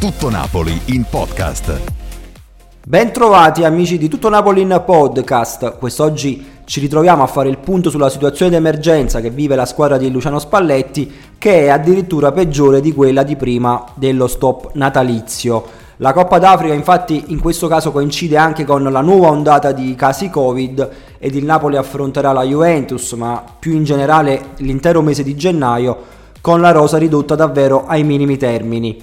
Tutto Napoli in podcast. Bentrovati amici di Tutto Napoli in podcast. Quest'oggi ci ritroviamo a fare il punto sulla situazione d'emergenza che vive la squadra di Luciano Spalletti, che è addirittura peggiore di quella di prima dello stop natalizio. La Coppa d'Africa infatti in questo caso coincide anche con la nuova ondata di casi Covid ed il Napoli affronterà la Juventus, ma più in generale l'intero mese di gennaio, con la rosa ridotta davvero ai minimi termini.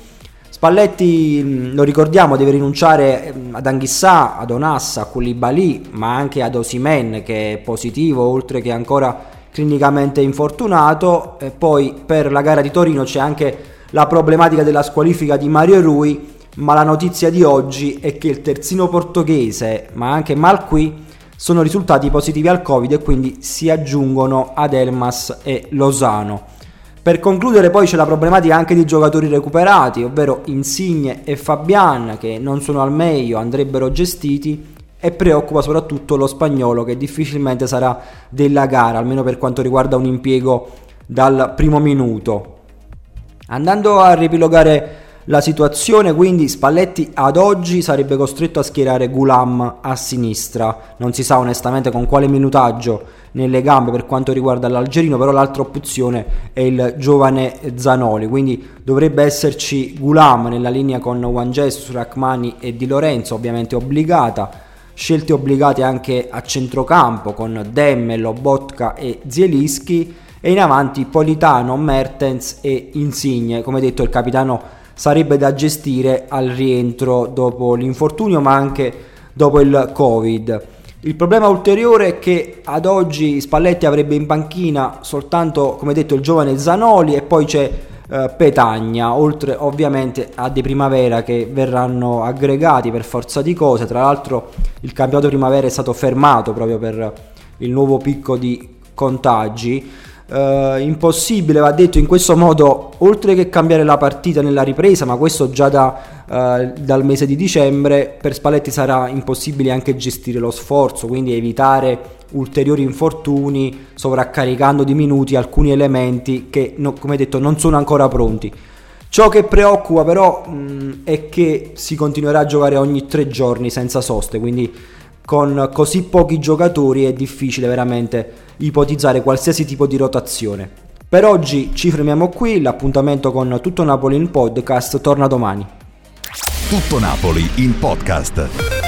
Spalletti, lo ricordiamo, deve rinunciare ad Anghissà, ad Onassa, a Koulibaly, ma anche ad Osimhen, che è positivo oltre che ancora clinicamente infortunato. E poi per la gara di Torino c'è anche la problematica della squalifica di Mario Rui, ma la notizia di oggi è che il terzino portoghese, ma anche Malqui, sono risultati positivi al Covid e quindi si aggiungono ad Elmas e Lozano. Per concludere poi c'è la problematica anche di giocatori recuperati, ovvero Insigne e Fabian, che non sono al meglio, andrebbero gestiti, e preoccupa soprattutto lo spagnolo, che difficilmente sarà della gara, almeno per quanto riguarda un impiego dal primo minuto. Andando a riepilogare la situazione, quindi Spalletti ad oggi sarebbe costretto a schierare Ghoulam a sinistra, non si sa onestamente con quale minutaggio nelle gambe per quanto riguarda l'algerino, però l'altra opzione è il giovane Zanoli, quindi dovrebbe esserci Ghoulam nella linea con Juan Jesus, Rachmani e Di Lorenzo, ovviamente obbligata, scelte obbligate anche a centrocampo con Demmel, Lobotka e Zielinski, e in avanti Politano, Mertens e Insigne. Come detto, il capitano sarebbe da gestire al rientro dopo l'infortunio, ma anche dopo il Covid. Il problema ulteriore è che ad oggi Spalletti avrebbe in panchina soltanto, come detto, il giovane Zanoli, e poi c'è Petagna, oltre ovviamente a De Primavera, che verranno aggregati per forza di cose. Tra l'altro il campionato primavera è stato fermato proprio per il nuovo picco di contagi. Impossibile, va detto, in questo modo, oltre che cambiare la partita nella ripresa, ma questo già dal mese di dicembre, per Spalletti sarà impossibile anche gestire lo sforzo, quindi evitare ulteriori infortuni, sovraccaricando di minuti alcuni elementi che, come detto, non sono ancora pronti. Ciò che preoccupa però è che si continuerà a giocare ogni 3 giorni senza soste, quindi con così pochi giocatori è difficile veramente ipotizzare qualsiasi tipo di rotazione. Per oggi ci fermiamo qui, l'appuntamento con Tutto Napoli in podcast torna domani. Tutto Napoli in podcast.